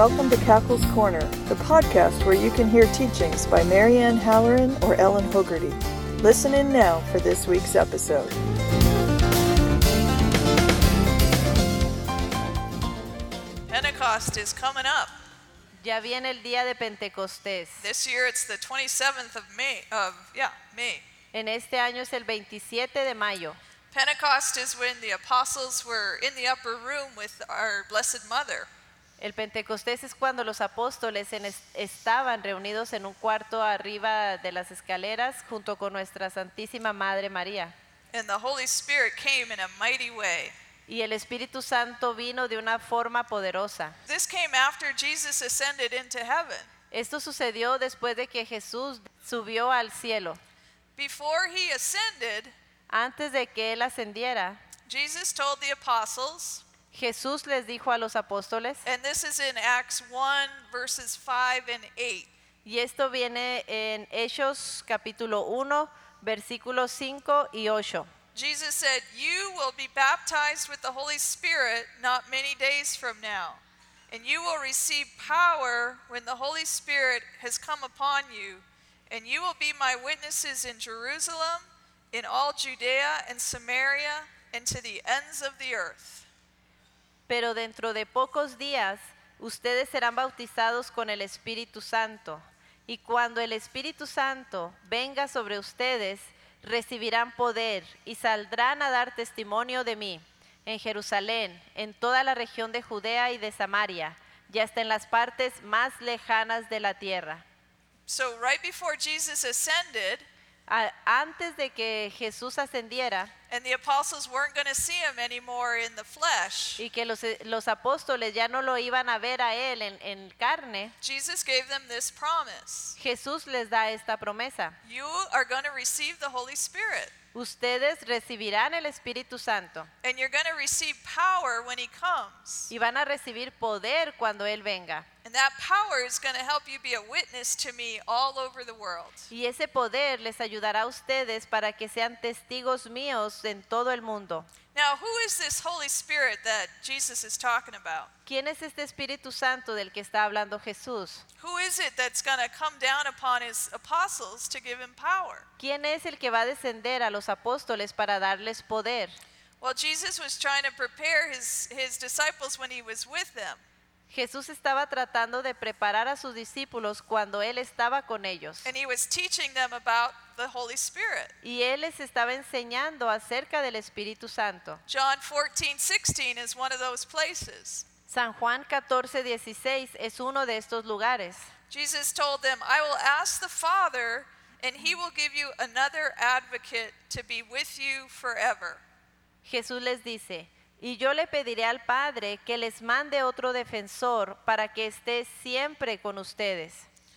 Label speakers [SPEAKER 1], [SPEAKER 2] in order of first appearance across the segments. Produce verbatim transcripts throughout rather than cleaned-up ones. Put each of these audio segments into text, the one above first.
[SPEAKER 1] welcome to Cackle's Corner, the podcast where you can hear teachings by Marianne Halloran or Ellen Hogarty. Listen in now for this week's episode.
[SPEAKER 2] Pentecost is coming up.
[SPEAKER 3] Ya viene el día de Pentecostés.
[SPEAKER 2] This year it's the twenty-seventh of May, of yeah, May.
[SPEAKER 3] En este año es el veintisiete de mayo.
[SPEAKER 2] Pentecost is when the apostles were in the upper room with our Blessed Mother.
[SPEAKER 3] El Pentecostés es cuando los apóstoles en es, estaban reunidos en un cuarto arriba de las escaleras junto con nuestra Santísima Madre María.
[SPEAKER 2] And the Holy Spirit came in a mighty way.
[SPEAKER 3] Y el Espíritu Santo vino de una forma poderosa.
[SPEAKER 2] This came after Jesus ascended into heaven.
[SPEAKER 3] Esto sucedió después de que Jesús subió al cielo.
[SPEAKER 2] Before he ascended,
[SPEAKER 3] Antes de que él ascendiera,
[SPEAKER 2] Jesus told the apostles,
[SPEAKER 3] Jesús les dijo a los apóstoles,
[SPEAKER 2] and this is in Acts one verses five and eight.
[SPEAKER 3] y esto viene en Hechos capítulo uno, versículos cinco y ocho.
[SPEAKER 2] Jesus said, "You will be baptized with the Holy Spirit not many days from now, and you will receive power when the Holy Spirit has come upon you, and you will be my witnesses in Jerusalem, in all Judea and Samaria, and to the ends of the earth."
[SPEAKER 3] Pero dentro de pocos días ustedes serán bautizados con el Espíritu Santo, y cuando el Espíritu Santo venga sobre ustedes, recibirán poder y saldrán a dar testimonio de mí en Jerusalén, en toda la región de Judea y de Samaria, y hasta en las partes más lejanas de la tierra.
[SPEAKER 2] So right before Jesus ascended,
[SPEAKER 3] A- antes de que Jesús ascendiera
[SPEAKER 2] and the apostles weren't going to see him anymore in the flesh,
[SPEAKER 3] y que los, los apóstoles ya no lo iban a ver a él en, en carne,
[SPEAKER 2] Jesus gave them this promise.
[SPEAKER 3] Jesús les da esta promesa.
[SPEAKER 2] You are going to receive the Holy Spirit.
[SPEAKER 3] Ustedes recibirán el Espíritu Santo
[SPEAKER 2] And you're going to receive power when he comes.
[SPEAKER 3] y van a recibir poder cuando Él venga.
[SPEAKER 2] And that power is going to help you be a witness to me all over the world.
[SPEAKER 3] Y ese poder les ayudará a ustedes para que sean testigos míos en todo el mundo.
[SPEAKER 2] Now, who is this Holy Spirit that Jesus is talking about?
[SPEAKER 3] ¿Quién es este Espíritu Santo del que está hablando Jesús?
[SPEAKER 2] Who is it that's going to come down upon his apostles to give him power?
[SPEAKER 3] ¿Quién es el que va a descender a los apóstoles para darles poder?
[SPEAKER 2] Well, Jesus was trying to prepare his, his disciples when he was with them.
[SPEAKER 3] Jesús estaba tratando de preparar a sus discípulos cuando Él estaba con ellos.
[SPEAKER 2] And he was teaching them about the Holy Spirit.
[SPEAKER 3] Y Él les estaba enseñando acerca del Espíritu Santo.
[SPEAKER 2] John fourteen sixteen is one of those places.
[SPEAKER 3] San Juan catorce dieciséis es uno de estos lugares.
[SPEAKER 2] Jesus told them, "I will ask the Father, and he will give you another advocate to be with you forever."
[SPEAKER 3] Jesús les dice, y yo le pediré al Padre que les mande otro defensor para que esté siempre con ustedes.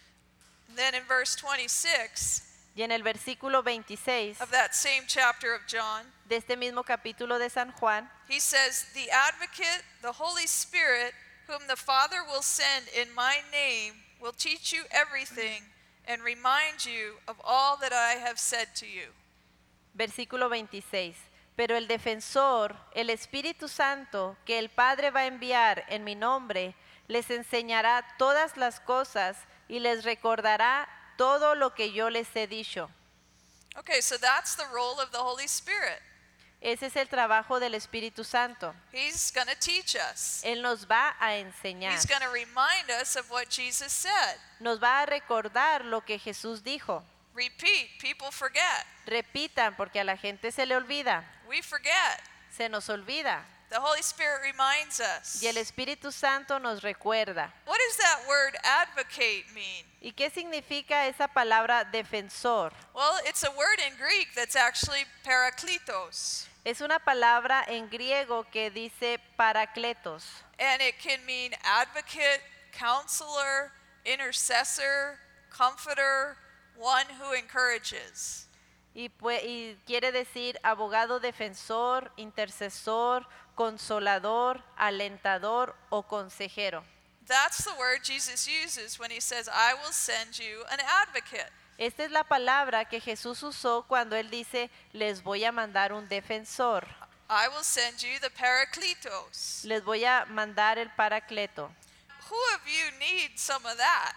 [SPEAKER 2] And then in verse twenty-six
[SPEAKER 3] Y en el versículo veintiséis
[SPEAKER 2] of that same chapter of John,
[SPEAKER 3] de este mismo capítulo de San Juan,
[SPEAKER 2] he says, "The advocate, the Holy Spirit, whom the Father will send in my name, will teach you everything and remind you of all that I have said to you."
[SPEAKER 3] versículo veintiséis. Pero el defensor, el Espíritu Santo, que el Padre va a enviar en mi nombre, les enseñará todas las cosas y les recordará todo lo que yo les he dicho.
[SPEAKER 2] Okay, so that's the role of the Holy Spirit.
[SPEAKER 3] Ese es el trabajo del Espíritu Santo.
[SPEAKER 2] He's going to teach us.
[SPEAKER 3] Él nos va a enseñar.
[SPEAKER 2] He's going to remind us of what Jesus said.
[SPEAKER 3] Nos va a recordar lo que Jesús dijo.
[SPEAKER 2] Repeat, people forget.
[SPEAKER 3] Repitan porque a la gente se le olvida.
[SPEAKER 2] We forget.
[SPEAKER 3] Se nos olvida.
[SPEAKER 2] The Holy Spirit reminds us.
[SPEAKER 3] Y el Espíritu Santo nos recuerda.
[SPEAKER 2] What does that word advocate mean?
[SPEAKER 3] ¿Y qué significa esa palabra defensor?
[SPEAKER 2] Well, it's a word in Greek that's actually parakletos.
[SPEAKER 3] Es una palabra en griego que dice paracletos.
[SPEAKER 2] And it can mean advocate, counselor, intercessor, comforter, one who encourages.
[SPEAKER 3] Y, pue- y quiere decir abogado defensor, intercesor, consolador, alentador o consejero.
[SPEAKER 2] That's the word Jesus uses when he says, "I will send you an advocate."
[SPEAKER 3] Esta es la palabra que Jesús usó cuando él dice, les voy a mandar un defensor.
[SPEAKER 2] I will send you the parakletos.
[SPEAKER 3] Les voy a mandar el paracleto.
[SPEAKER 2] who of you needs some of that?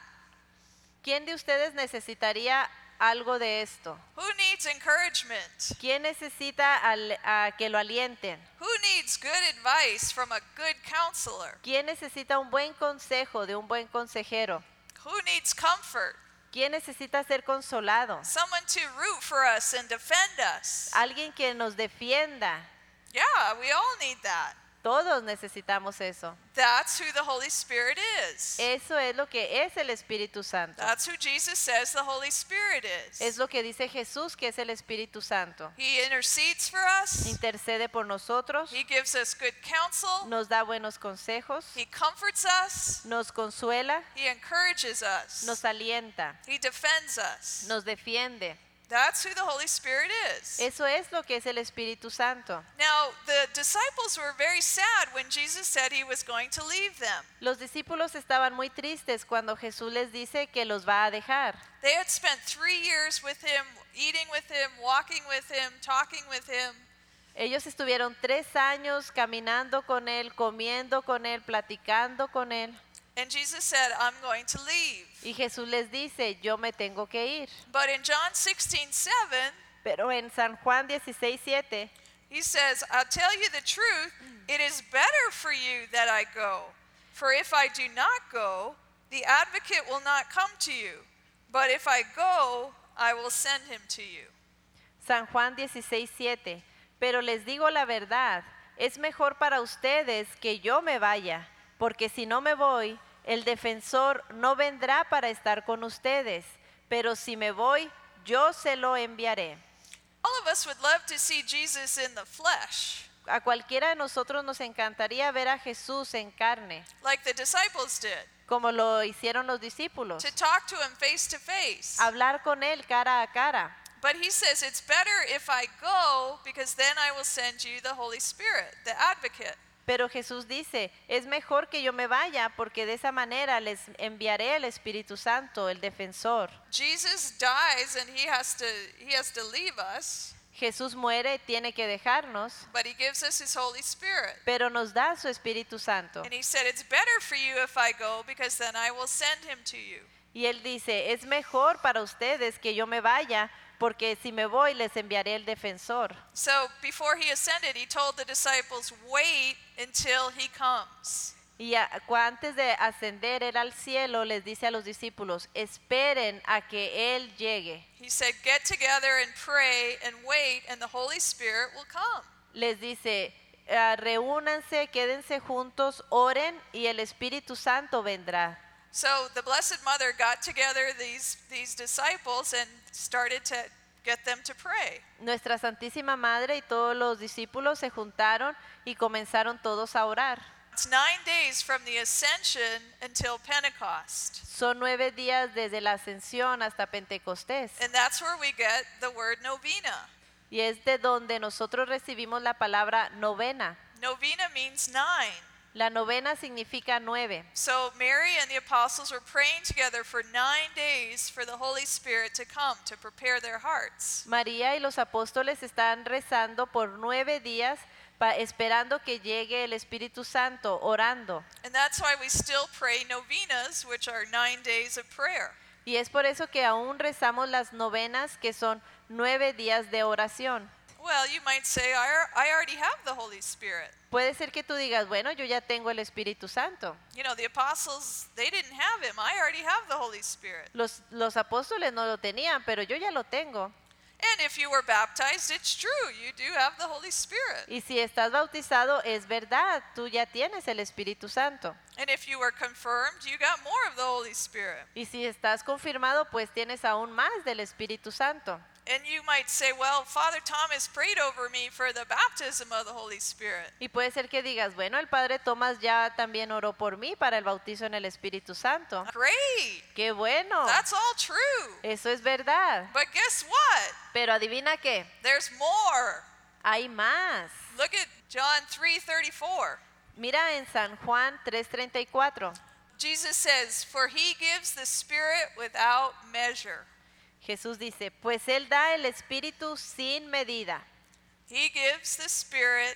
[SPEAKER 3] ¿Quién de ustedes necesitaría algo de esto?
[SPEAKER 2] Who needs encouragement?
[SPEAKER 3] ¿Quién necesita al- a que lo alienten?
[SPEAKER 2] Who needs good advice from a good counselor?
[SPEAKER 3] ¿Quién necesita un buen consejo de un buen consejero?
[SPEAKER 2] Who needs comfort?
[SPEAKER 3] ¿Quién necesita ser consolado?
[SPEAKER 2] Someone to root for us and defend us.
[SPEAKER 3] Alguien que nos defienda.
[SPEAKER 2] Yeah, we all need that.
[SPEAKER 3] Todos necesitamos eso.
[SPEAKER 2] That's who the Holy Spirit is.
[SPEAKER 3] Eso es lo que es el Espíritu Santo.
[SPEAKER 2] That's who Jesus says the Holy Spirit
[SPEAKER 3] Es
[SPEAKER 2] is.
[SPEAKER 3] lo que dice Jesús que es el Espíritu Santo.
[SPEAKER 2] He intercedes for us.
[SPEAKER 3] Intercede por nosotros,
[SPEAKER 2] He gives us good counsel.
[SPEAKER 3] nos da buenos consejos,
[SPEAKER 2] He comforts us.
[SPEAKER 3] nos consuela,
[SPEAKER 2] He encourages us.
[SPEAKER 3] nos alienta,
[SPEAKER 2] He defends us.
[SPEAKER 3] nos defiende.
[SPEAKER 2] That's who the Holy Spirit is.
[SPEAKER 3] Eso es lo que es el Espíritu Santo.
[SPEAKER 2] Now, the disciples were very sad when Jesus said he was going to leave them.
[SPEAKER 3] Los discípulos estaban muy tristes cuando Jesús les dice que los va a dejar.
[SPEAKER 2] They had spent three years with him, eating with him, walking with him, talking with him.
[SPEAKER 3] Ellos estuvieron tres años caminando con él, comiendo con él, platicando con él.
[SPEAKER 2] And Jesus said, I'm going to leave.
[SPEAKER 3] Y Jesús les dice, yo me tengo que ir.
[SPEAKER 2] But in John sixteen seven,
[SPEAKER 3] Pero en San Juan dieciséis siete,
[SPEAKER 2] he says, I'll tell you the truth, it is better for you that I go. For if I do not go, the advocate will not come to you. But if I go, I will send him to you.
[SPEAKER 3] San Juan dieciséis siete, pero les digo la verdad, es mejor para ustedes que yo me vaya, porque si no me voy, el defensor no vendrá para estar con ustedes, pero si me voy, yo se lo enviaré.
[SPEAKER 2] All of us would love to see Jesus in the flesh,
[SPEAKER 3] A cualquiera de nosotros nos encantaría ver a Jesús en carne,
[SPEAKER 2] like the disciples did,
[SPEAKER 3] como lo hicieron los discípulos,
[SPEAKER 2] to talk to him face to face.
[SPEAKER 3] hablar con él cara a cara.
[SPEAKER 2] But he says it's better if I go, because then I will send you the Holy Spirit, the advocate.
[SPEAKER 3] Pero Jesús dice, es mejor que yo me vaya porque de esa manera les enviaré el Espíritu Santo, el defensor.
[SPEAKER 2] Jesus dies and he has to he has to leave us,
[SPEAKER 3] Jesús muere, tiene que dejarnos,
[SPEAKER 2] but he gives us his Holy Spirit.
[SPEAKER 3] pero nos da su Espíritu Santo.
[SPEAKER 2] And he said it's better for you if I go, because then I will send him to you.
[SPEAKER 3] Y él dice, es mejor para ustedes que yo me vaya porque si me voy les enviaré el defensor.
[SPEAKER 2] So before he ascended, he told the disciples, wait until he comes.
[SPEAKER 3] Y a- cu- antes de ascender él al cielo les dice a los discípulos, esperen a que él llegue.
[SPEAKER 2] He said, get together and pray and wait, and the Holy Spirit will come.
[SPEAKER 3] Les dice, "Ah, reúnanse, quédense juntos, oren y el Espíritu Santo vendrá.
[SPEAKER 2] So the Blessed Mother got together these, these disciples and started to get them to pray.
[SPEAKER 3] Nuestra Santísima Madre y todos los discípulos se juntaron y comenzaron todos a orar.
[SPEAKER 2] It's nine days from the ascension until Pentecost.
[SPEAKER 3] Son nueve días desde la ascensión hasta Pentecostés.
[SPEAKER 2] And that's where we get the word novena.
[SPEAKER 3] Y es de donde nosotros recibimos la palabra novena.
[SPEAKER 2] Novena means nine.
[SPEAKER 3] La novena significa nueve.
[SPEAKER 2] So Mary and the apostles were praying together for nine days for the Holy Spirit to come to prepare their hearts.
[SPEAKER 3] María y los apóstoles están rezando por nueve días pa- esperando que llegue el Espíritu Santo, orando.
[SPEAKER 2] And that's why we still pray novenas, which are nine days of prayer.
[SPEAKER 3] Y es por eso que aún rezamos las novenas, que son nueve días de oración.
[SPEAKER 2] Well, you might say, I, ar- I already have the Holy Spirit.
[SPEAKER 3] Puede ser que tú digas, bueno, yo ya tengo el Espíritu Santo.
[SPEAKER 2] You know, the apostles, they didn't have him. I already have the Holy Spirit.
[SPEAKER 3] Los, los apóstoles no lo tenían, pero yo ya lo tengo.
[SPEAKER 2] And if you were baptized, it's true. You do have the Holy Spirit.
[SPEAKER 3] Y si estás bautizado, es verdad, tú ya tienes el Espíritu Santo.
[SPEAKER 2] And if you were confirmed, you got more of the Holy Spirit.
[SPEAKER 3] Y si estás confirmado, pues tienes aún más del Espíritu Santo.
[SPEAKER 2] And you might say, well, Father Thomas prayed over me for the baptism of the Holy Spirit.
[SPEAKER 3] Y puede ser que digas, bueno, el Padre Tomás ya también oró por mí para el bautizo en el Espíritu Santo.
[SPEAKER 2] Great.
[SPEAKER 3] ¡Qué bueno!
[SPEAKER 2] That's all true.
[SPEAKER 3] Eso es verdad.
[SPEAKER 2] But guess what?
[SPEAKER 3] Pero adivina qué,
[SPEAKER 2] There's more.
[SPEAKER 3] hay más.
[SPEAKER 2] Look at John three thirty-four.
[SPEAKER 3] Mira en San Juan tres treinta y cuatro.
[SPEAKER 2] Jesus says, for he gives the Spirit without measure.
[SPEAKER 3] Jesús dice, pues Él da el Espíritu sin medida.
[SPEAKER 2] He gives the Spirit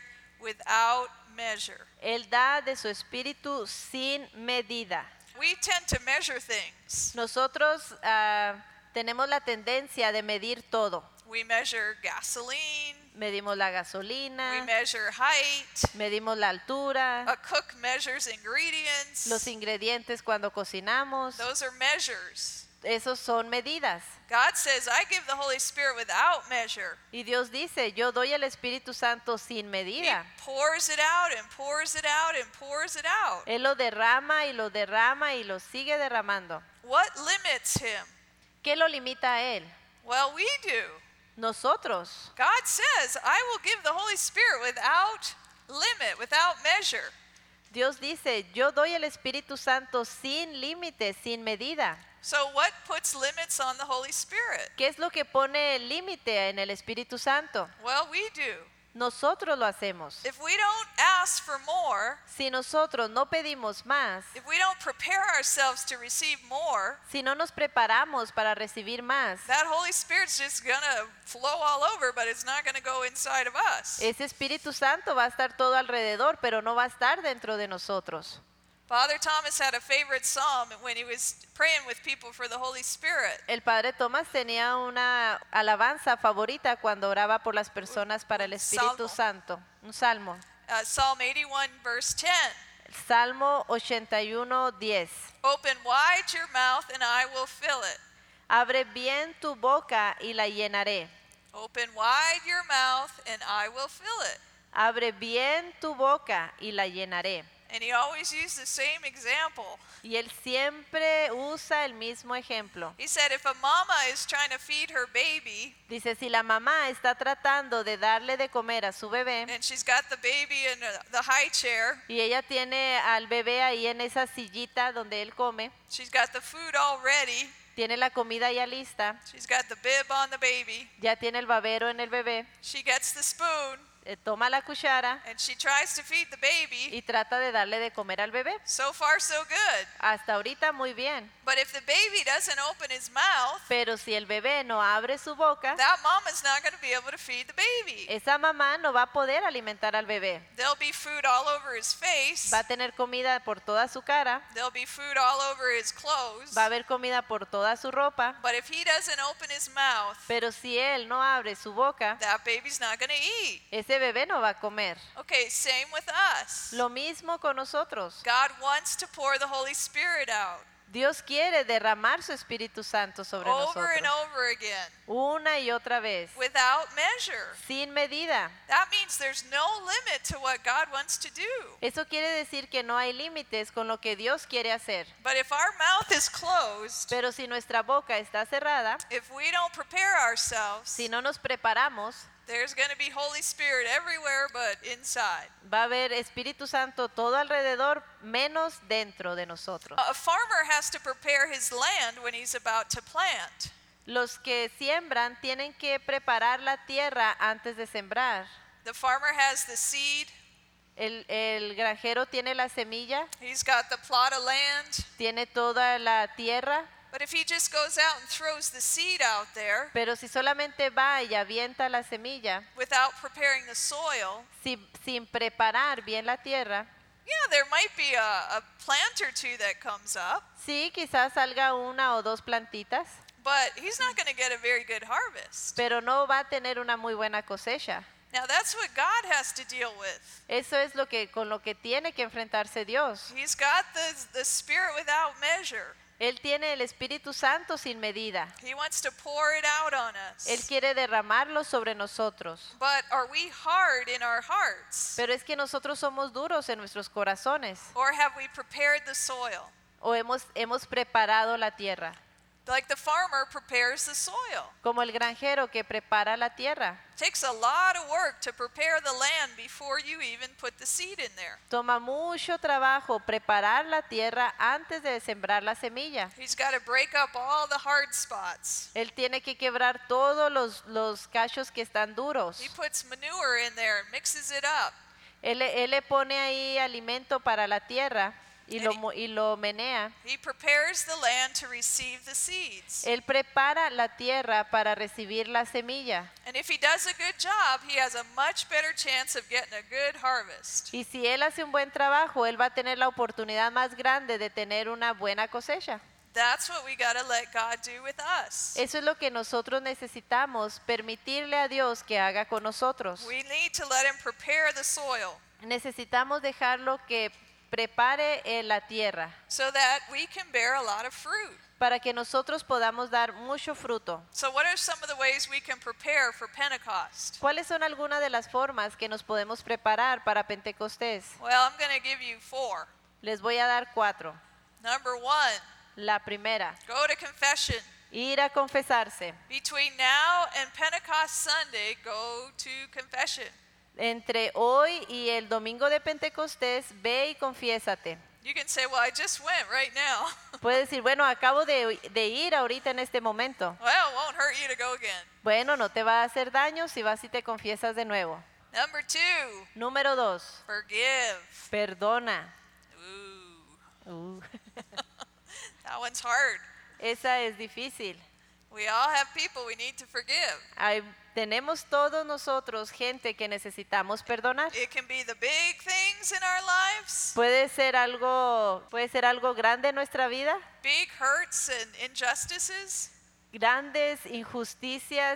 [SPEAKER 2] without measure.
[SPEAKER 3] Él da de su espíritu sin medida.
[SPEAKER 2] We tend to measure things.
[SPEAKER 3] Nosotros ah, tenemos la tendencia de medir todo.
[SPEAKER 2] We measure gasoline.
[SPEAKER 3] Medimos la
[SPEAKER 2] We
[SPEAKER 3] gasolina,
[SPEAKER 2] measure height.
[SPEAKER 3] medimos la altura,
[SPEAKER 2] A cook measures ingredients.
[SPEAKER 3] los ingredientes cuando cocinamos.
[SPEAKER 2] Those are measures.
[SPEAKER 3] Esos son medidas.
[SPEAKER 2] God says, I give the Holy Spirit without measure.
[SPEAKER 3] Y Dios dice, yo doy el Espíritu Santo sin
[SPEAKER 2] He
[SPEAKER 3] medida.
[SPEAKER 2] pours it out and pours it out and pours it out.
[SPEAKER 3] Él lo derrama y lo derrama y lo sigue derramando.
[SPEAKER 2] What limits him?
[SPEAKER 3] ¿Qué lo limita a Él?
[SPEAKER 2] Well, we do.
[SPEAKER 3] Nosotros.
[SPEAKER 2] God says, I will give the Holy Spirit without limit, without measure.
[SPEAKER 3] Dios dice, yo doy el Espíritu Santo sin límite, sin medida.
[SPEAKER 2] So what puts limits on the Holy Spirit?
[SPEAKER 3] ¿Qué es lo que pone el límite en el Espíritu Santo?
[SPEAKER 2] Well, we do.
[SPEAKER 3] Nosotros lo hacemos.
[SPEAKER 2] If we don't ask for more,
[SPEAKER 3] Si nosotros no pedimos más,
[SPEAKER 2] if we don't prepare ourselves to receive more,
[SPEAKER 3] si no nos preparamos para recibir más,
[SPEAKER 2] that Holy Spirit's just gonna flow all over, but it's not gonna go inside of us.
[SPEAKER 3] ese Espíritu Santo va a estar todo alrededor, pero no va a estar dentro de nosotros.
[SPEAKER 2] Father Thomas had a favorite psalm when he was praying with people for the Holy Spirit.
[SPEAKER 3] El Padre Tomás tenía una alabanza favorita cuando oraba por las personas para el Espíritu
[SPEAKER 2] Salmo.
[SPEAKER 3] Santo. Un salmo.
[SPEAKER 2] Uh, Psalm eighty-one, verse ten.
[SPEAKER 3] Salmo ochenta y uno, diez.
[SPEAKER 2] Open wide your mouth and I will fill it.
[SPEAKER 3] Abre bien tu boca y la llenaré.
[SPEAKER 2] Open wide your mouth and I will fill it.
[SPEAKER 3] Abre bien tu boca y la llenaré.
[SPEAKER 2] And he always used the same example.
[SPEAKER 3] Y él siempre usa el mismo ejemplo.
[SPEAKER 2] He said if a mama is trying to feed her baby
[SPEAKER 3] Dice, si la mamá está tratando de darle de comer a su bebé
[SPEAKER 2] and she's got the baby in uh, the high chair,
[SPEAKER 3] y ella tiene al bebé ahí en esa sillita donde él come,
[SPEAKER 2] she's got the food all ready,
[SPEAKER 3] tiene la comida ya lista,
[SPEAKER 2] she's got the bib on the baby,
[SPEAKER 3] ya tiene el babero en el bebé,
[SPEAKER 2] she gets the spoon
[SPEAKER 3] eh, toma la cuchara
[SPEAKER 2] and she tries to feed the baby.
[SPEAKER 3] y trata de darle de comer al bebé.
[SPEAKER 2] So far so good.
[SPEAKER 3] Hasta ahorita muy bien.
[SPEAKER 2] But if the baby doesn't open his mouth,
[SPEAKER 3] Pero si el bebé no abre su boca,
[SPEAKER 2] that mama's not going to be able to feed the baby.
[SPEAKER 3] esa mamá no va a poder alimentar al bebé.
[SPEAKER 2] There'll be food all over his face.
[SPEAKER 3] Va a tener comida por toda su cara,
[SPEAKER 2] There'll be food all over his clothes.
[SPEAKER 3] va a haber comida por toda su ropa,
[SPEAKER 2] But if he doesn't open his mouth,
[SPEAKER 3] pero si él no abre su boca,
[SPEAKER 2] that baby's not going to eat.
[SPEAKER 3] ese bebé no va a comer.
[SPEAKER 2] Okay, same with us.
[SPEAKER 3] Lo mismo con nosotros.
[SPEAKER 2] God wants to pour the Holy Spirit out
[SPEAKER 3] Dios quiere derramar su Espíritu Santo sobre
[SPEAKER 2] over and
[SPEAKER 3] nosotros
[SPEAKER 2] over again
[SPEAKER 3] una y otra vez,
[SPEAKER 2] without measure.
[SPEAKER 3] sin medida.
[SPEAKER 2] That means there's no limit to what God wants to do.
[SPEAKER 3] Eso quiere decir que no hay límites con lo que Dios quiere hacer.
[SPEAKER 2] But if our mouth is closed,
[SPEAKER 3] Pero si nuestra boca está cerrada,
[SPEAKER 2] if we don't prepare ourselves,
[SPEAKER 3] si no nos preparamos,
[SPEAKER 2] there's going to be Holy Spirit everywhere but inside.
[SPEAKER 3] va a haber Espíritu Santo todo alrededor, menos dentro de nosotros.
[SPEAKER 2] A farmer has to prepare his land when he's about to plant.
[SPEAKER 3] Los que siembran tienen que preparar la tierra antes de sembrar.
[SPEAKER 2] The farmer has the seed,
[SPEAKER 3] El, el granjero tiene la semilla,
[SPEAKER 2] he's got the plot of land.
[SPEAKER 3] tiene toda la tierra,
[SPEAKER 2] But if he just goes out and throws the seed out there
[SPEAKER 3] pero si solamente va y avienta la semilla,
[SPEAKER 2] without preparing the soil,
[SPEAKER 3] si- sin preparar bien la tierra,
[SPEAKER 2] yeah, there might be a, a plant or two that comes up,
[SPEAKER 3] sí, quizás salga una o dos plantitas,
[SPEAKER 2] but he's not going to get a very good harvest.
[SPEAKER 3] pero no va a tener una muy buena cosecha.
[SPEAKER 2] Now that's what God has to deal with.
[SPEAKER 3] Eso es lo que con lo que tiene que enfrentarse Dios.
[SPEAKER 2] He's got the, the Spirit without measure.
[SPEAKER 3] Él tiene el Espíritu Santo sin medida.
[SPEAKER 2] He wants to pour it out on us.
[SPEAKER 3] Él quiere derramarlo sobre nosotros.
[SPEAKER 2] But are we hard in our hearts?
[SPEAKER 3] Pero es que nosotros somos duros en nuestros corazones.
[SPEAKER 2] Or have we prepared the soil?
[SPEAKER 3] O hemos, hemos preparado la tierra.
[SPEAKER 2] Like the farmer prepares the soil.
[SPEAKER 3] Como el granjero que prepara la tierra.
[SPEAKER 2] It takes a lot of work to prepare the land before you even put the seed in there.
[SPEAKER 3] Toma mucho trabajo preparar la tierra antes de sembrar la semilla.
[SPEAKER 2] He's got to break up all the hard spots.
[SPEAKER 3] Él tiene que quebrar todos los, los cachos que están duros.
[SPEAKER 2] He puts manure in there and mixes it up.
[SPEAKER 3] Él, él le pone ahí alimento para la tierra. y
[SPEAKER 2] And
[SPEAKER 3] lo,
[SPEAKER 2] he-
[SPEAKER 3] mo- y lo menea,
[SPEAKER 2] He prepares the land to receive the seeds.
[SPEAKER 3] Él prepara la tierra para recibir la semilla.
[SPEAKER 2] And if he does a good job, he has a much better chance of getting a good harvest.
[SPEAKER 3] Y si Él hace un buen trabajo, Él va a tener la oportunidad más grande de tener una buena cosecha.
[SPEAKER 2] That's what we got to let God do with us.
[SPEAKER 3] Eso es lo que nosotros necesitamos, permitirle a Dios que haga con nosotros.
[SPEAKER 2] We need to let him prepare the soil
[SPEAKER 3] Necesitamos dejarlo que prepare eh, la tierra
[SPEAKER 2] so that we can bear a lot of fruit.
[SPEAKER 3] para que nosotros podamos dar mucho fruto.
[SPEAKER 2] So what are some of the ways we can prepare for Pentecost?
[SPEAKER 3] ¿Cuáles son algunas de las formas que nos podemos preparar para Pentecostés?
[SPEAKER 2] Well, I'm going to give you four.
[SPEAKER 3] Les voy a dar cuatro.
[SPEAKER 2] Number one,
[SPEAKER 3] La primera,
[SPEAKER 2] go to confession.
[SPEAKER 3] ir a confesarse.
[SPEAKER 2] Between now and Pentecost Sunday, go to confession.
[SPEAKER 3] Entre hoy y el domingo de Pentecostés, ve y confiésate.
[SPEAKER 2] You can say, well, I just went right now.
[SPEAKER 3] Puedes decir, bueno, acabo de, de ir ahorita en este momento.
[SPEAKER 2] Well, it won't hurt you to go again.
[SPEAKER 3] Bueno, no te va a hacer daño si vas y te confiesas de nuevo.
[SPEAKER 2] Number two,
[SPEAKER 3] Número dos,
[SPEAKER 2] forgive.
[SPEAKER 3] perdona.
[SPEAKER 2] Ooh,
[SPEAKER 3] Uh,
[SPEAKER 2] that one's hard.
[SPEAKER 3] esa es difícil.
[SPEAKER 2] We all have people we need to forgive.
[SPEAKER 3] Hay- tenemos todos nosotros gente que necesitamos perdonar.
[SPEAKER 2] It can be the big things in our lives,
[SPEAKER 3] Puede ser algo, puede ser algo grande en nuestra vida,
[SPEAKER 2] big hurts and injustices,
[SPEAKER 3] grandes injusticias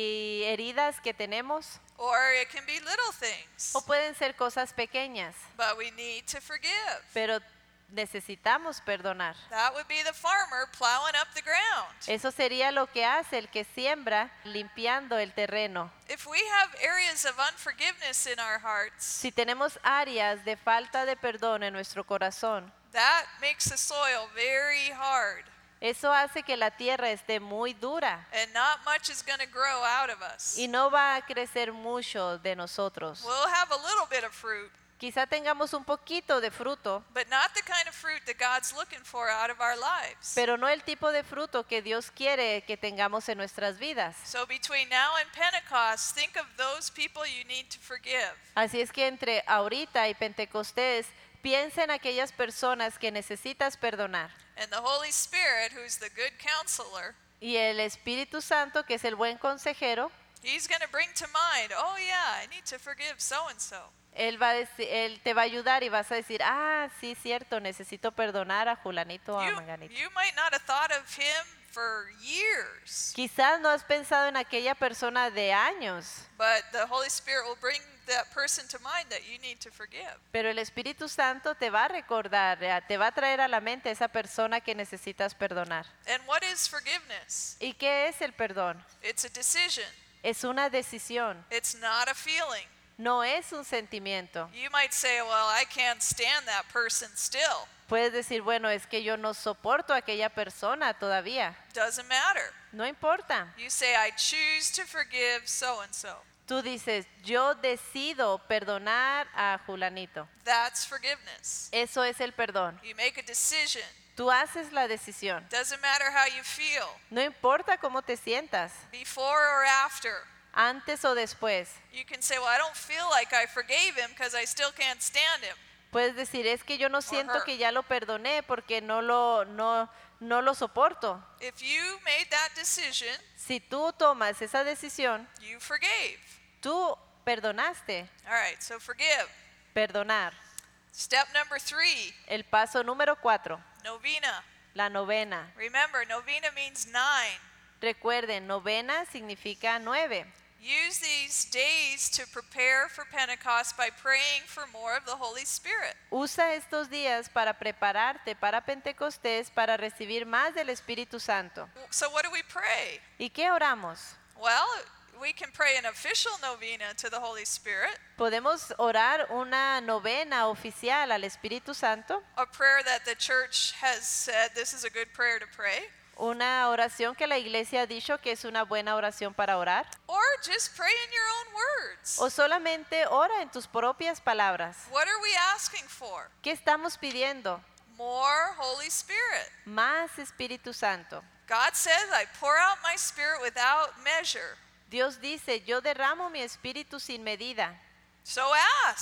[SPEAKER 3] y heridas que tenemos,
[SPEAKER 2] or it can be little things.
[SPEAKER 3] o pueden ser cosas pequeñas,
[SPEAKER 2] But we need to forgive.
[SPEAKER 3] pero necesitamos perdonar.
[SPEAKER 2] That would be the farmer plowing up the ground.
[SPEAKER 3] Eso sería lo que hace el que siembra limpiando el terreno.
[SPEAKER 2] If we have areas of unforgiveness in our hearts,
[SPEAKER 3] Si tenemos áreas de falta de perdón en nuestro corazón,
[SPEAKER 2] that makes the soil very hard,
[SPEAKER 3] eso hace que la tierra esté muy dura
[SPEAKER 2] and not much is going to grow out of us.
[SPEAKER 3] y no va a crecer mucho de nosotros.
[SPEAKER 2] We'll have a little bit of fruit,
[SPEAKER 3] Quizá tengamos un poquito de fruto,
[SPEAKER 2] but not the kind of fruit that God's looking for out of our lives.
[SPEAKER 3] pero no el tipo de fruto que Dios quiere que tengamos en nuestras vidas.
[SPEAKER 2] So between now and Pentecost, think of those people you need to forgive.
[SPEAKER 3] Así es que entre ahorita y Pentecostés, piensa en aquellas personas que necesitas perdonar.
[SPEAKER 2] And the Holy Spirit, who's the good counselor,
[SPEAKER 3] Y el Espíritu Santo, que es el buen consejero,
[SPEAKER 2] he's going to bring to mind, oh yeah, I need to forgive so and so.
[SPEAKER 3] Él, va a deci- él te va a ayudar y vas a decir, ah, sí, cierto, necesito perdonar a Julanito o a
[SPEAKER 2] You,
[SPEAKER 3] Manganito.
[SPEAKER 2] you might not have thought of him for years,
[SPEAKER 3] Quizás no has pensado en aquella persona de años,
[SPEAKER 2] but the Holy Spirit will bring that person to mind that you need to forgive.
[SPEAKER 3] pero el Espíritu Santo te va a recordar, eh, te va a traer a la mente esa persona que necesitas perdonar.
[SPEAKER 2] And what is forgiveness?
[SPEAKER 3] ¿Y qué es el perdón?
[SPEAKER 2] It's a decision.
[SPEAKER 3] Es una decisión,
[SPEAKER 2] It's not a feeling.
[SPEAKER 3] no es un sentimiento.
[SPEAKER 2] You might say, well, I can't stand that person still.
[SPEAKER 3] Puedes decir, bueno, es que yo no soporto a aquella persona todavía.
[SPEAKER 2] Doesn't matter.
[SPEAKER 3] No importa.
[SPEAKER 2] You say, I choose to forgive so and so.
[SPEAKER 3] Tú dices, yo decido perdonar a Julanito.
[SPEAKER 2] That's forgiveness.
[SPEAKER 3] Eso es el perdón.
[SPEAKER 2] You make a decision.
[SPEAKER 3] Tú haces la decisión.
[SPEAKER 2] Doesn't matter how you feel,
[SPEAKER 3] No importa cómo te sientas,
[SPEAKER 2] before or after.
[SPEAKER 3] antes o después.
[SPEAKER 2] You can say, well, I don't feel like I forgave him because I still can't stand him.
[SPEAKER 3] Puedes decir, es que yo no siento
[SPEAKER 2] her.
[SPEAKER 3] que ya lo perdoné porque no lo, no, no lo soporto.
[SPEAKER 2] If you made that decision,
[SPEAKER 3] Si tú tomas esa decisión,
[SPEAKER 2] you forgave.
[SPEAKER 3] tú perdonaste.
[SPEAKER 2] All right, so forgive.
[SPEAKER 3] Perdonar.
[SPEAKER 2] Step number three,
[SPEAKER 3] El paso número cuatro,
[SPEAKER 2] novena.
[SPEAKER 3] la novena.
[SPEAKER 2] Remember, novena means nine.
[SPEAKER 3] Recuerden, novena significa nueve.
[SPEAKER 2] Use these days to prepare for Pentecost by praying for more of the Holy Spirit.
[SPEAKER 3] Usa estos días para prepararte para Pentecostés, para recibir más del Espíritu Santo.
[SPEAKER 2] So what do we pray?
[SPEAKER 3] ¿Y qué oramos?
[SPEAKER 2] Well, we can pray an official novena to the Holy Spirit,
[SPEAKER 3] Podemos orar una novena oficial al Espíritu Santo,
[SPEAKER 2] a prayer that the church has said this is a good prayer to pray,
[SPEAKER 3] una oración que la iglesia ha dicho que es una buena oración para orar,
[SPEAKER 2] or just pray in your own words.
[SPEAKER 3] o solamente ora en tus propias palabras.
[SPEAKER 2] What are we asking for?
[SPEAKER 3] ¿Qué estamos pidiendo?
[SPEAKER 2] More Holy Spirit.
[SPEAKER 3] Más Espíritu Santo.
[SPEAKER 2] God says, I pour out my spirit without measure.
[SPEAKER 3] Dios dice, yo derramo mi espíritu sin medida.
[SPEAKER 2] So ask.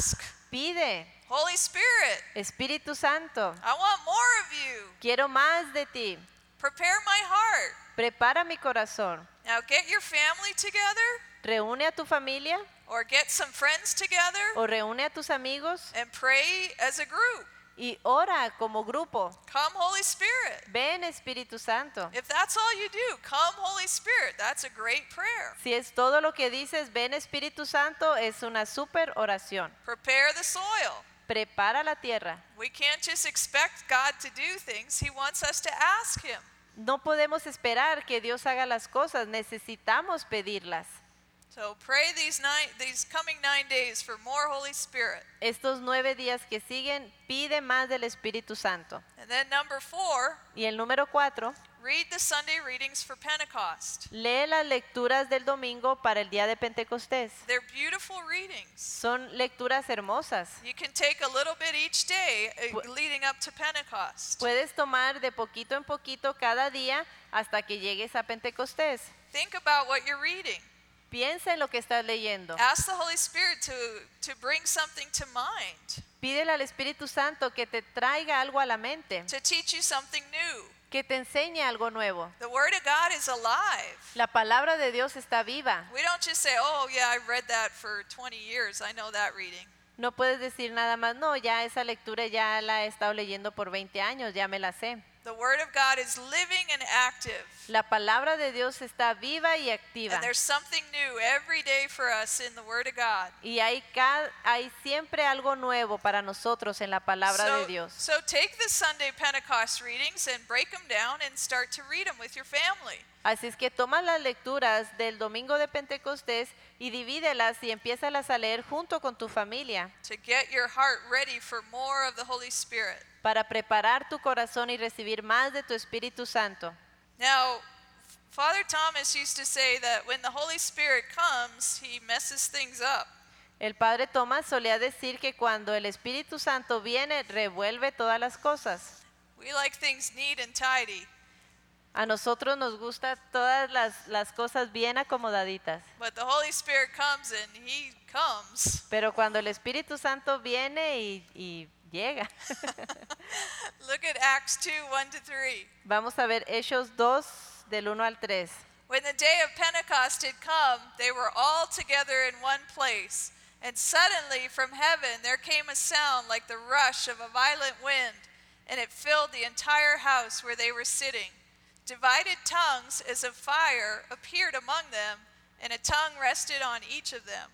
[SPEAKER 3] Pide,
[SPEAKER 2] Holy Spirit,
[SPEAKER 3] Espíritu Santo,
[SPEAKER 2] I want more of you.
[SPEAKER 3] quiero más de ti.
[SPEAKER 2] Prepare my heart.
[SPEAKER 3] Prepara mi corazón.
[SPEAKER 2] Now get your family together
[SPEAKER 3] Reúne a tu familia
[SPEAKER 2] or get some friends together
[SPEAKER 3] o reúne a tus amigos
[SPEAKER 2] and pray as a group.
[SPEAKER 3] y ora como grupo.
[SPEAKER 2] Come, Holy Spirit.
[SPEAKER 3] Ven, Espíritu Santo.
[SPEAKER 2] If that's all you do, come, Holy Spirit. That's a great prayer.
[SPEAKER 3] Si es todo lo que dices, ven, Espíritu Santo, es una super oración.
[SPEAKER 2] Prepare the soil.
[SPEAKER 3] Prepara la tierra.
[SPEAKER 2] We can't just expect God to do things. He wants us to ask Him.
[SPEAKER 3] No podemos esperar que Dios haga las cosas, necesitamos pedirlas.
[SPEAKER 2] So pray these nine, these coming nine days for more Holy Spirit.
[SPEAKER 3] Estos nueve días que siguen, pide más del Espíritu Santo.
[SPEAKER 2] And then number four,
[SPEAKER 3] Y el número cuatro,
[SPEAKER 2] read the Sunday readings for Pentecost.
[SPEAKER 3] lee las lecturas del domingo para el día de Pentecostés.
[SPEAKER 2] They're beautiful readings.
[SPEAKER 3] Son lecturas hermosas.
[SPEAKER 2] You can take a little bit each day uh,
[SPEAKER 3] Pu-
[SPEAKER 2] leading up to Pentecost.
[SPEAKER 3] Puedes tomar de poquito en poquito cada día hasta que llegues a Pentecostés.
[SPEAKER 2] Think about what you're reading.
[SPEAKER 3] Piensa en lo que estás leyendo.
[SPEAKER 2] Ask the Holy Spirit to, to bring something to mind,
[SPEAKER 3] Pídele al Espíritu Santo que te traiga algo a la mente,
[SPEAKER 2] to teach you something new.
[SPEAKER 3] que te enseñe algo nuevo.
[SPEAKER 2] The Word of God is alive.
[SPEAKER 3] La palabra de Dios está viva.
[SPEAKER 2] We don't just say, oh, yeah, I've read that for twenty years. I know that reading.
[SPEAKER 3] No puedes decir nada más, no, ya esa lectura ya la he estado leyendo por veinte años, ya me la sé.
[SPEAKER 2] The Word of God is living and active.
[SPEAKER 3] La palabra de Dios está viva y activa.
[SPEAKER 2] And there's something new every day for us in the Word of God.
[SPEAKER 3] Y hay, ca- hay siempre algo nuevo para nosotros en la palabra
[SPEAKER 2] So,
[SPEAKER 3] de Dios.
[SPEAKER 2] so take the Sunday Pentecost readings and break them down and start to read them with your family.
[SPEAKER 3] Así es que toma las lecturas del domingo de Pentecostés y divídelas y empiézalas a leer junto con tu familia
[SPEAKER 2] To get your heart ready for more of the Holy Spirit.
[SPEAKER 3] para preparar tu corazón y recibir más de tu Espíritu Santo.
[SPEAKER 2] Now, Father Thomas used to say that when the Holy Spirit comes, he messes things up.
[SPEAKER 3] El padre Tomás solía decir que cuando el Espíritu Santo viene, revuelve todas las cosas.
[SPEAKER 2] We like things neat and tidy,
[SPEAKER 3] A nosotros nos gustan todas las, las cosas bien acomodaditas.
[SPEAKER 2] but the Holy Spirit comes and he comes.
[SPEAKER 3] Pero cuando el Espíritu Santo viene y, y llega.
[SPEAKER 2] Look at Acts two, one to three.
[SPEAKER 3] Vamos a ver Hechos dos del uno al tres.
[SPEAKER 2] When the day of Pentecost had come, they were all together in one place. And suddenly from heaven there came a sound like the rush of a violent wind, and it filled the entire house where they were sitting. Divided tongues as of fire appeared among them, and a tongue rested on each of them.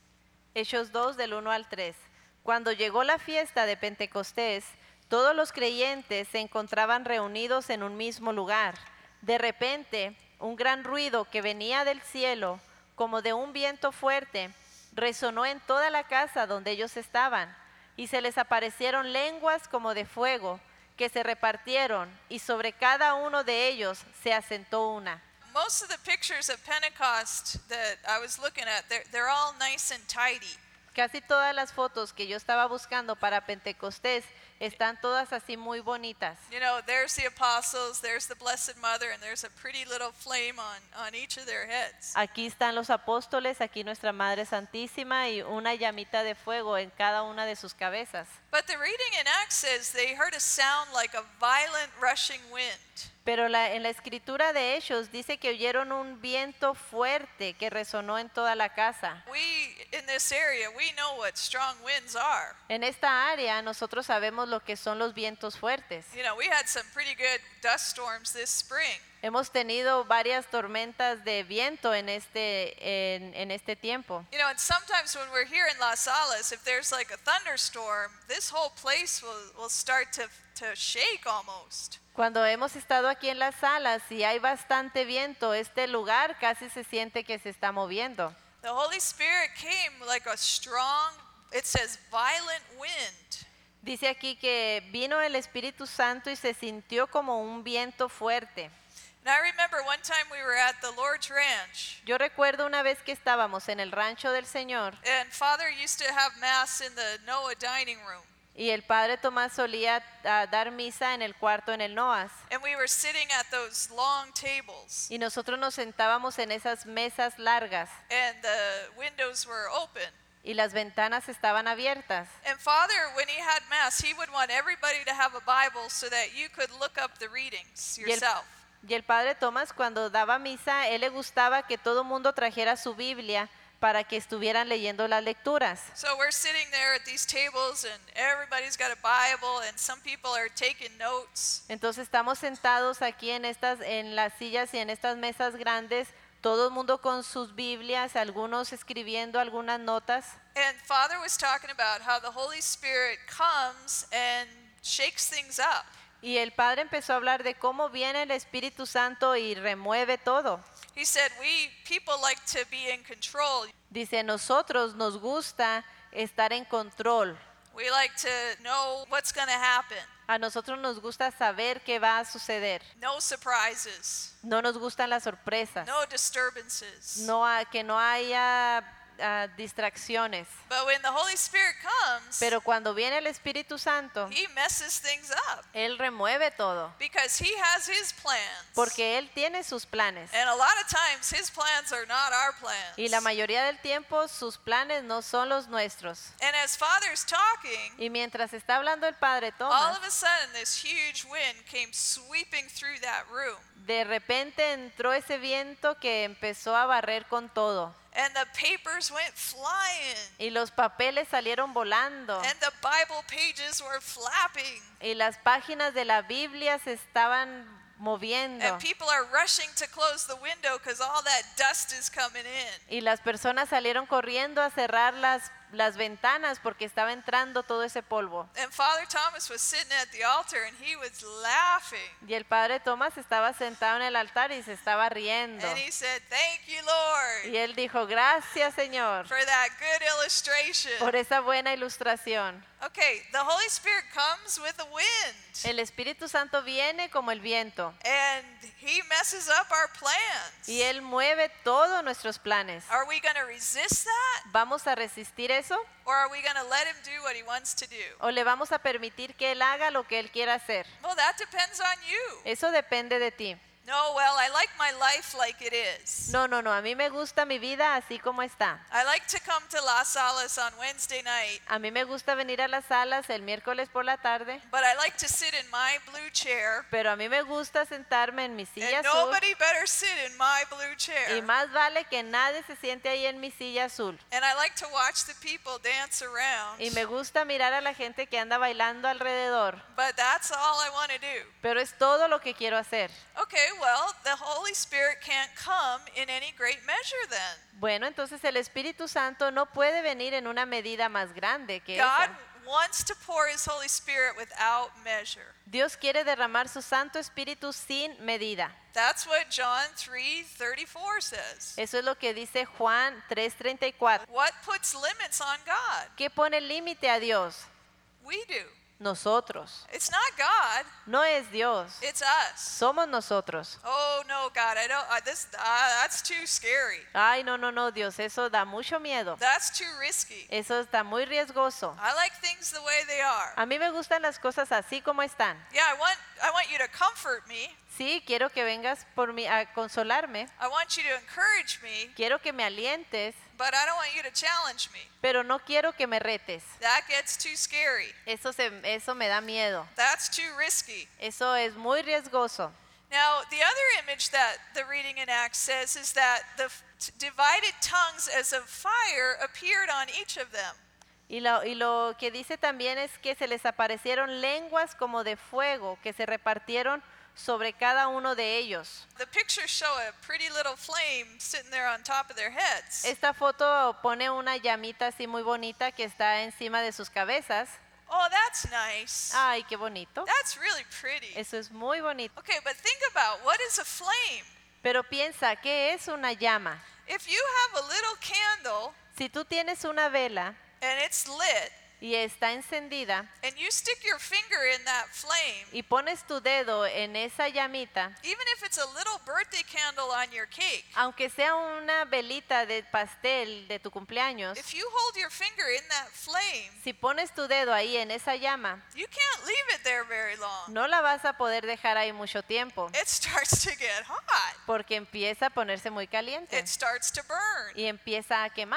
[SPEAKER 3] Hechos dos del uno al tres. Cuando llegó la fiesta de Pentecostés, todos los creyentes se encontraban reunidos en un mismo lugar. De repente, un gran ruido que venía del cielo, como de un viento fuerte, resonó en toda la casa donde ellos estaban, y se les aparecieron lenguas como de fuego, que se repartieron, y sobre cada uno de ellos se asentó una.
[SPEAKER 2] Most of the pictures of Pentecost that I was looking at, they're, they're all nice and tidy.
[SPEAKER 3] Casi todas las fotos que yo estaba buscando para Pentecostés están todas así muy bonitas.
[SPEAKER 2] You know, there's the apostles, there's the Blessed Mother, and there's a pretty little flame on, on each of their heads.
[SPEAKER 3] Aquí están los apóstoles, aquí nuestra Madre Santísima y una llamita de fuego en cada una de sus cabezas.
[SPEAKER 2] But the reading in Acts says they heard a sound like a violent rushing wind.
[SPEAKER 3] Pero la- en la escritura de Hechos dice que oyeron un viento fuerte que resonó en toda la casa.
[SPEAKER 2] We, in this area, we know what strong winds are.
[SPEAKER 3] En esta área nosotros sabemos lo que son los vientos fuertes.
[SPEAKER 2] You know, we had some pretty good dust storms this spring.
[SPEAKER 3] Hemos tenido varias tormentas de viento en este, en, en este tiempo.
[SPEAKER 2] You know, and sometimes when we're here in Las Salas, if there's like a thunderstorm, this whole place will, will start to, to shake almost.
[SPEAKER 3] Cuando hemos estado aquí en las salas y hay bastante viento, este lugar casi se siente que se está moviendo.
[SPEAKER 2] The Holy Spirit came like a strong, it says violent wind.
[SPEAKER 3] Dice aquí que vino el Espíritu Santo y se sintió como un viento fuerte.
[SPEAKER 2] And I remember one time we were at the Lord's Ranch,
[SPEAKER 3] Yo recuerdo una vez que estábamos en el rancho del Señor
[SPEAKER 2] and Father used to have Mass in the Noah dining room.
[SPEAKER 3] y el Padre Tomás solía ah, dar misa en el cuarto en el Noas.
[SPEAKER 2] And we were sitting at those long tables,
[SPEAKER 3] Y nosotros nos sentábamos en esas mesas largas
[SPEAKER 2] and the windows were open.
[SPEAKER 3] y las ventanas estaban abiertas.
[SPEAKER 2] And Father, when he had Mass, he would want everybody to have a Bible so that you could look up the readings
[SPEAKER 3] Y el,
[SPEAKER 2] yourself.
[SPEAKER 3] y el padre Tomás, cuando daba misa, él le gustaba que todo mundo trajera su Biblia para que estuvieran leyendo las lecturas.
[SPEAKER 2] So we're sitting there at these tables and everybody's got a Bible and some people are taking notes.
[SPEAKER 3] Entonces estamos sentados aquí en estas, en las sillas y en estas mesas grandes, todo el mundo con sus Biblias, algunos escribiendo algunas notas.
[SPEAKER 2] And Father was talking about how the Holy Spirit comes and shakes things up.
[SPEAKER 3] Y el padre empezó a hablar de cómo viene el Espíritu Santo y remueve todo.
[SPEAKER 2] He said, we people like to be in control.
[SPEAKER 3] Dice, nosotros nos gusta estar en control.
[SPEAKER 2] We like to know what's going to happen.
[SPEAKER 3] A nosotros nos gusta saber qué va a suceder.
[SPEAKER 2] No surprises.
[SPEAKER 3] No nos gustan las sorpresas.
[SPEAKER 2] No disturbances.
[SPEAKER 3] No ha- que no haya ah, distracciones.
[SPEAKER 2] But when the Holy Spirit comes,
[SPEAKER 3] Pero cuando viene el Espíritu Santo,
[SPEAKER 2] he messes things up
[SPEAKER 3] Él remueve todo.
[SPEAKER 2] because he has his plans.
[SPEAKER 3] Porque Él tiene sus planes.
[SPEAKER 2] And a lot of times his plans are not our plans.
[SPEAKER 3] Y la mayoría del tiempo sus planes no son los nuestros.
[SPEAKER 2] And as Father's talking,
[SPEAKER 3] Y mientras está hablando el Padre
[SPEAKER 2] all
[SPEAKER 3] Tomás,
[SPEAKER 2] of a sudden this huge wind came sweeping through that room.
[SPEAKER 3] de repente entró ese viento que empezó a barrer con todo.
[SPEAKER 2] And the papers went flying.
[SPEAKER 3] Y los papeles salieron volando.
[SPEAKER 2] And the Bible pages were flapping.
[SPEAKER 3] Y las páginas de la Biblia se estaban moviendo.
[SPEAKER 2] And people are rushing to close the window because all that dust is coming in.
[SPEAKER 3] Y las personas salieron corriendo a cerrar las, las ventanas porque estaba entrando todo ese polvo.
[SPEAKER 2] And Father Thomas was sitting at the altar and he was laughing.
[SPEAKER 3] Y el Padre Tomás estaba sentado en el altar y se estaba riendo.
[SPEAKER 2] And he said, "Thank you, Lord,
[SPEAKER 3] Y él dijo, gracias Señor
[SPEAKER 2] for that good illustration."
[SPEAKER 3] por esa buena ilustración.
[SPEAKER 2] Okay, the Holy Spirit comes with the wind.
[SPEAKER 3] El Espíritu Santo viene como el viento
[SPEAKER 2] And he messes up our plans.
[SPEAKER 3] y Él mueve todos nuestros planes.
[SPEAKER 2] Are we going to resist that?
[SPEAKER 3] ¿Vamos a resistir eso
[SPEAKER 2] Or are we going to let him do what he wants to do?
[SPEAKER 3] o le vamos a permitir que Él haga lo que Él quiera hacer?
[SPEAKER 2] Well, that depends on you.
[SPEAKER 3] Eso depende de ti.
[SPEAKER 2] No, well, I like my life like it is.
[SPEAKER 3] No, no, no, a mí me gusta mi vida así como está.
[SPEAKER 2] I like to come to Las Salas on Wednesday night,
[SPEAKER 3] A mí me gusta venir a las salas el miércoles por la tarde,
[SPEAKER 2] but I like to sit in my blue chair,
[SPEAKER 3] pero a mí me gusta sentarme en mi silla
[SPEAKER 2] and
[SPEAKER 3] azul
[SPEAKER 2] nobody better sit in my blue
[SPEAKER 3] y
[SPEAKER 2] chair.
[SPEAKER 3] más vale que nadie se siente ahí en mi silla azul.
[SPEAKER 2] And I like to watch the people dance around,
[SPEAKER 3] Y me gusta mirar a la gente que anda bailando alrededor,
[SPEAKER 2] but that's all I want to do.
[SPEAKER 3] pero es todo lo que quiero hacer.
[SPEAKER 2] Okay, well, the Holy Spirit can't come in any great measure then.
[SPEAKER 3] Bueno, entonces el Espíritu Santo no puede venir en una medida más grande que
[SPEAKER 2] God
[SPEAKER 3] esa.
[SPEAKER 2] wants to pour his Holy Spirit without measure.
[SPEAKER 3] Dios quiere derramar su Santo Espíritu sin medida.
[SPEAKER 2] That's what John three thirty-four says.
[SPEAKER 3] Eso es lo que dice Juan tres treinta y cuatro.
[SPEAKER 2] What puts limits on God?
[SPEAKER 3] ¿Qué pone límite a Dios?
[SPEAKER 2] We do.
[SPEAKER 3] Nosotros.
[SPEAKER 2] It's not God,
[SPEAKER 3] No es Dios.
[SPEAKER 2] it's us.
[SPEAKER 3] Somos nosotros.
[SPEAKER 2] Oh no, God, I don't. Uh, this uh, that's too scary.
[SPEAKER 3] Ay, no, no, no, Dios, eso da mucho miedo.
[SPEAKER 2] That's too risky.
[SPEAKER 3] Eso está muy riesgoso.
[SPEAKER 2] I like things the way they are.
[SPEAKER 3] A mí me gustan las cosas así como están.
[SPEAKER 2] Yeah, I want I want you to comfort me.
[SPEAKER 3] Sí, quiero que vengas por mí a consolarme.
[SPEAKER 2] I want you to encourage me,
[SPEAKER 3] Quiero que me alientes,
[SPEAKER 2] but I don't want you to challenge me.
[SPEAKER 3] pero no quiero que me retes.
[SPEAKER 2] That gets too scary.
[SPEAKER 3] Eso, se, eso me da miedo.
[SPEAKER 2] That's too risky.
[SPEAKER 3] Eso es muy riesgoso.
[SPEAKER 2] Now, the other image that the reading in Acts says is that the f- t- divided tongues as of fire appeared on each of them.
[SPEAKER 3] Y lo, y lo que dice también es que se les aparecieron lenguas como de fuego que se repartieron sobre cada uno de ellos.
[SPEAKER 2] The pictures show a pretty little flame sitting there on top of their heads.
[SPEAKER 3] Esta foto pone una llamita así muy bonita que está encima de sus cabezas.
[SPEAKER 2] Oh, that's nice.
[SPEAKER 3] Ay, qué bonito.
[SPEAKER 2] That's really pretty.
[SPEAKER 3] Eso es muy bonito.
[SPEAKER 2] Okay, but think about what is a flame?
[SPEAKER 3] Pero piensa, ¿qué es una llama?
[SPEAKER 2] If you have a little candle
[SPEAKER 3] Si tú tienes una vela
[SPEAKER 2] and it's lit,
[SPEAKER 3] y está encendida
[SPEAKER 2] and you stick your finger in that flame,
[SPEAKER 3] y pones tu dedo en esa llamita,
[SPEAKER 2] even if it's a little birthday candle on your cake,
[SPEAKER 3] aunque sea una velita de pastel de tu cumpleaños,
[SPEAKER 2] if you hold your finger in that flame,
[SPEAKER 3] si pones tu dedo ahí en esa llama,
[SPEAKER 2] you can't leave it there very long.
[SPEAKER 3] no la vas a poder dejar ahí mucho tiempo
[SPEAKER 2] It starts to get hot.
[SPEAKER 3] porque empieza a ponerse muy caliente
[SPEAKER 2] It starts to burn.
[SPEAKER 3] y empieza a quemar.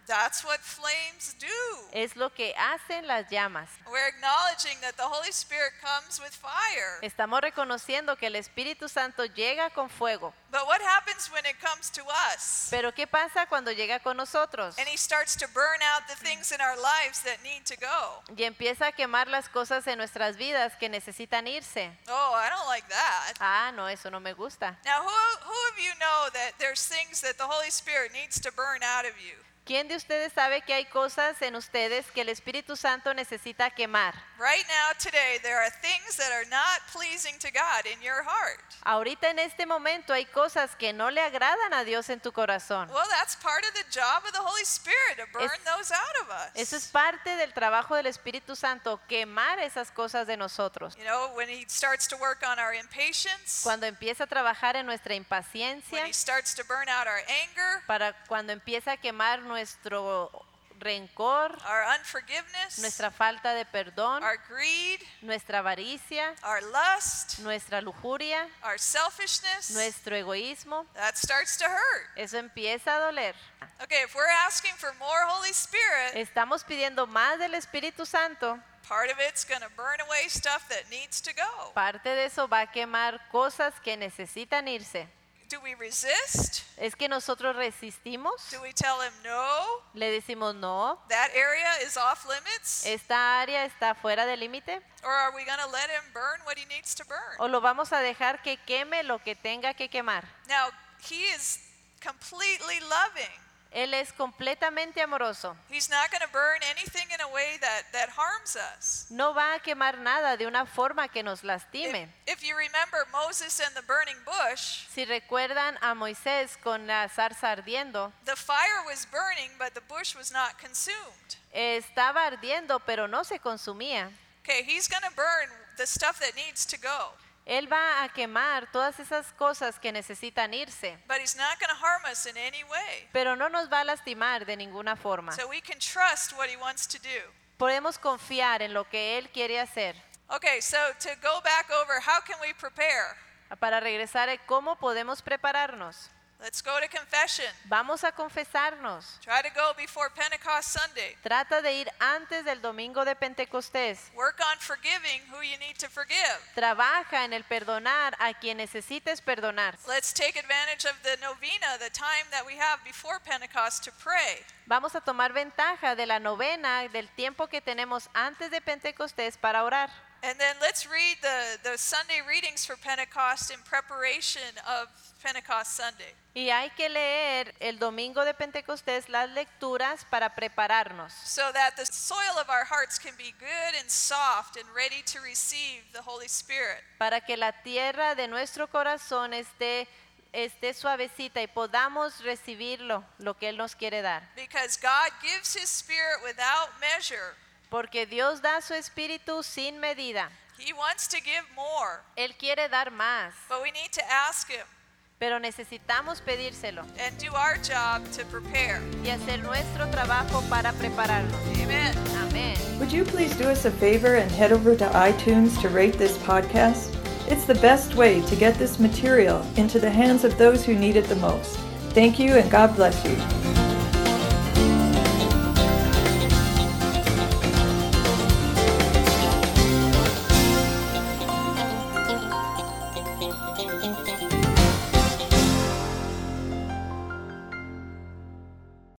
[SPEAKER 2] That's what flames do.
[SPEAKER 3] Es lo que hacen las llamas.
[SPEAKER 2] We're acknowledging that the Holy Spirit comes with fire.
[SPEAKER 3] Estamos reconociendo que el Espíritu Santo llega con fuego.
[SPEAKER 2] But what happens when it comes to us?
[SPEAKER 3] Pero ¿qué pasa cuando llega con nosotros?
[SPEAKER 2] And he starts to burn out the things in our lives that need to go.
[SPEAKER 3] Y empieza a quemar las cosas en nuestras vidas que necesitan irse.
[SPEAKER 2] Oh, I don't like that.
[SPEAKER 3] Ah, no, eso no me gusta.
[SPEAKER 2] Now, who, who of you know that there's things that the Holy Spirit needs to burn out of you?
[SPEAKER 3] ¿Quién de ustedes sabe que hay cosas en ustedes que el Espíritu Santo necesita quemar?
[SPEAKER 2] Right now, today, there are things that are not pleasing to God in your heart.
[SPEAKER 3] Ahorita en este momento hay cosas que no le agradan a Dios en tu corazón.
[SPEAKER 2] Well, that's part of the job of the Holy Spirit, to burn
[SPEAKER 3] Es-
[SPEAKER 2] those out of us.
[SPEAKER 3] Eso es parte del trabajo del Espíritu Santo, quemar esas cosas de nosotros.
[SPEAKER 2] You know, when he starts to work on our impatience,
[SPEAKER 3] Cuando empieza a trabajar en nuestra
[SPEAKER 2] when
[SPEAKER 3] impaciencia,
[SPEAKER 2] he starts to burn out our anger,
[SPEAKER 3] para cuando empieza a quemar nuestro rencor,
[SPEAKER 2] our unforgiveness,
[SPEAKER 3] nuestra falta de perdón,
[SPEAKER 2] our greed,
[SPEAKER 3] nuestra avaricia,
[SPEAKER 2] our lust,
[SPEAKER 3] nuestra lujuria,
[SPEAKER 2] our selfishness,
[SPEAKER 3] nuestro egoísmo,
[SPEAKER 2] that starts to hurt.
[SPEAKER 3] eso empieza a doler.
[SPEAKER 2] Okay, if we're asking for more Holy Spirit,
[SPEAKER 3] Estamos pidiendo más del Espíritu Santo.
[SPEAKER 2] part of it's going to burn away stuff that needs to go.
[SPEAKER 3] Parte de eso va a quemar cosas que necesitan irse.
[SPEAKER 2] Do we resist?
[SPEAKER 3] Es que nosotros resistimos,
[SPEAKER 2] Do we tell him no?
[SPEAKER 3] le decimos no,
[SPEAKER 2] That area is off limits?
[SPEAKER 3] esta área está fuera del límite,
[SPEAKER 2] Or are we going to let him burn what he needs to burn?
[SPEAKER 3] o lo vamos a dejar que queme lo que tenga que quemar.
[SPEAKER 2] Now, he is completely loving.
[SPEAKER 3] Él es completamente amoroso.
[SPEAKER 2] He's not going to burn anything in a way that, that harms us.
[SPEAKER 3] No va a quemar nada de una forma que nos
[SPEAKER 2] If,
[SPEAKER 3] lastime.
[SPEAKER 2] if you remember Moses and the burning bush,
[SPEAKER 3] Si recuerdan a Moisés con la zarza ardiendo,
[SPEAKER 2] the fire was burning, but the bush was not consumed.
[SPEAKER 3] estaba ardiendo pero no se consumía.
[SPEAKER 2] Okay, he's going to burn the stuff that needs to go,
[SPEAKER 3] Él va a quemar todas esas cosas que necesitan irse,
[SPEAKER 2] but he's not going to harm us in any way.
[SPEAKER 3] pero no nos va a lastimar de ninguna forma.
[SPEAKER 2] So we can trust what he wants to do.
[SPEAKER 3] Podemos confiar en lo que Él quiere hacer.
[SPEAKER 2] Okay, so to go back over, how can we prepare?
[SPEAKER 3] Para regresar a cómo podemos prepararnos.
[SPEAKER 2] Let's go to confession.
[SPEAKER 3] Vamos a confesarnos.
[SPEAKER 2] Try to go before Pentecost Sunday.
[SPEAKER 3] Trata de ir antes del domingo de Pentecostés.
[SPEAKER 2] Work on forgiving who you need to forgive.
[SPEAKER 3] Trabaja en el perdonar a quien necesites perdonar.
[SPEAKER 2] Let's take advantage of the novena, the time that we have before Pentecost to pray.
[SPEAKER 3] Vamos a tomar ventaja de la novena, del tiempo que tenemos antes de Pentecostés para orar.
[SPEAKER 2] And then let's read the, the Sunday readings for Pentecost in preparation of Pentecost Sunday.
[SPEAKER 3] Y hay que leer el domingo de Pentecostés las lecturas para prepararnos,
[SPEAKER 2] So that the soil of our hearts can be good and soft and ready to receive the Holy Spirit.
[SPEAKER 3] para que la tierra de nuestro corazón esté, esté suavecita y podamos recibirlo, lo que Él nos quiere dar.
[SPEAKER 2] Because God gives His Spirit without measure.
[SPEAKER 3] Porque Dios da su espíritu sin medida.
[SPEAKER 2] He wants to give more,
[SPEAKER 3] Él quiere dar más,
[SPEAKER 2] but we need to ask Him
[SPEAKER 3] pero necesitamos pedírselo
[SPEAKER 2] and do our job to prepare.
[SPEAKER 3] y hacer nuestro trabajo para prepararnos.
[SPEAKER 2] Amen.
[SPEAKER 3] Amén.
[SPEAKER 1] Would you please do us a favor and head over to iTunes to rate this podcast? It's the best way to get this material into the hands of those who need it the most. Thank you and God bless you.